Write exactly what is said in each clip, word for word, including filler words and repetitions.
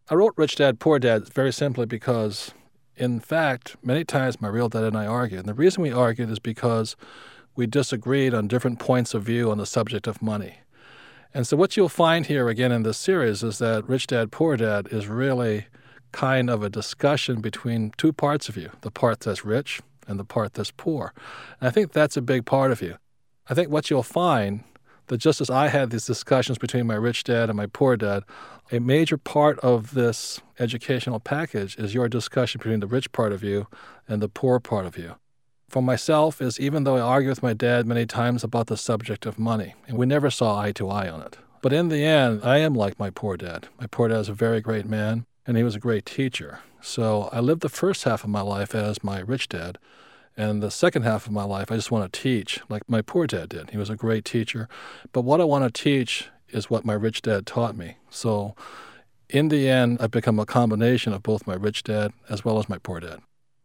I wrote Rich Dad, Poor Dad very simply because, in fact, many times my real dad and I argued. And the reason we argued is because we disagreed on different points of view on the subject of money. And so what you'll find here again in this series is that Rich Dad, Poor Dad is really kind of a discussion between two parts of you, the part that's rich and the part that's poor. And I think that's a big part of you. I think what you'll find that just as I had these discussions between my rich dad and my poor dad, a major part of this educational package is your discussion between the rich part of you and the poor part of you. For myself is even though I argue with my dad many times about the subject of money, and we never saw eye to eye on it. But in the end, I am like my poor dad. My poor dad is a very great man, and he was a great teacher. So I lived the first half of my life as my rich dad, and the second half of my life, I just want to teach like my poor dad did. He was a great teacher. But what I want to teach is what my rich dad taught me. So in the end, I've become a combination of both my rich dad as well as my poor dad.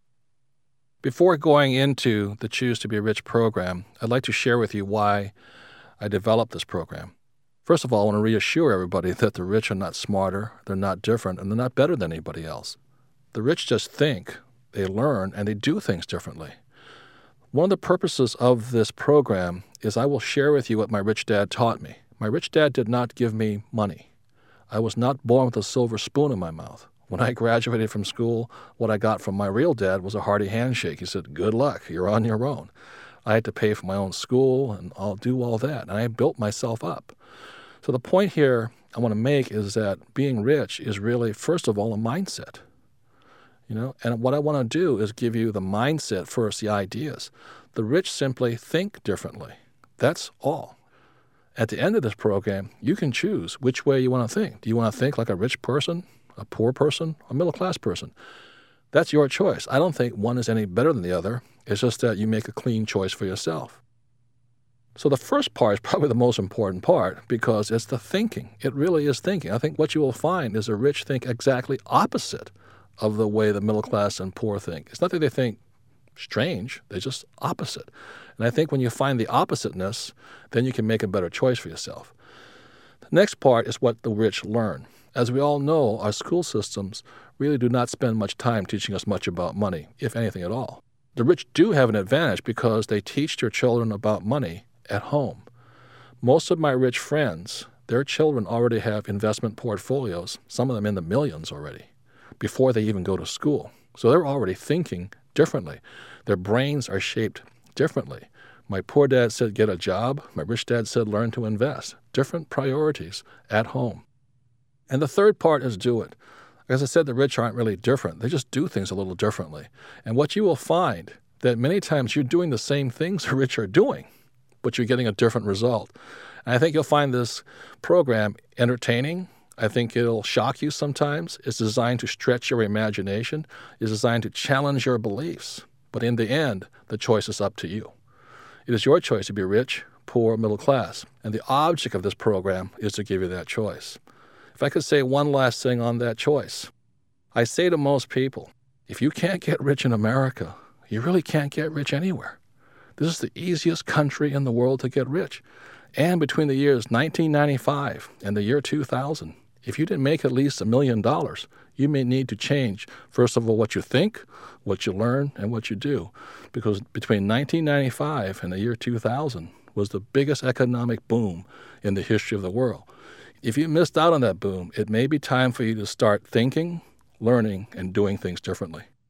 Before going into the Choose to Be Rich program, I'd like to share with you why I developed this program. First of all, I want to reassure everybody that the rich are not smarter, they're not different, and they're not better than anybody else. The rich just think, they learn, and they do things differently. One of the purposes of this program is I will share with you what my rich dad taught me. My rich dad did not give me money. I was not born with a silver spoon in my mouth. When I graduated from school, what I got from my real dad was a hearty handshake. He said, good luck, you're on your own. I had to pay for my own school and I'll do all that. And I built myself up. So the point here I want to make is that being rich is really, first of all, a mindset. You know, and what I want to do is give you the mindset first, the ideas. The rich simply think differently. That's all. At the end of this program, you can choose which way you want to think. Do you want to think like a rich person, a poor person, a middle-class person? That's your choice. I don't think one is any better than the other. It's just that you make a clean choice for yourself. So the first part is probably the most important part because it's the thinking. It really is thinking. I think what you will find is the rich think exactly opposite of the way the middle class and poor think. It's not that they think strange, they're just opposite. And I think when you find the oppositeness, then you can make a better choice for yourself. The next part is what the rich learn. As we all know, our school systems really do not spend much time teaching us much about money, if anything at all. The rich do have an advantage because they teach their children about money at home. Most of my rich friends, their children already have investment portfolios, some of them in the millions already, before they even go to school. So they're already thinking differently. Their brains are shaped differently. My poor dad said, get a job. My rich dad said, learn to invest. Different priorities at home. And the third part is do it. As I said, the rich aren't really different. They just do things a little differently. And what you will find that many times you're doing the same things the rich are doing, but you're getting a different result. And I think you'll find this program entertaining. I think it'll shock you sometimes. It's designed to stretch your imagination. It's designed to challenge your beliefs. But in the end, the choice is up to you. It is your choice to be rich, poor, middle class. And the object of this program is to give you that choice. If I could say one last thing on that choice, I say to most people, if you can't get rich in America, you really can't get rich anywhere. This is the easiest country in the world to get rich. And between the years nineteen ninety-five and the year two thousand, if you didn't make at least a million dollars, you may need to change, first of all, what you think, what you learn, and what you do. Because between nineteen ninety-five and the year two thousand was the biggest economic boom in the history of the world. If you missed out on that boom, it may be time for you to start thinking, learning, and doing things differently.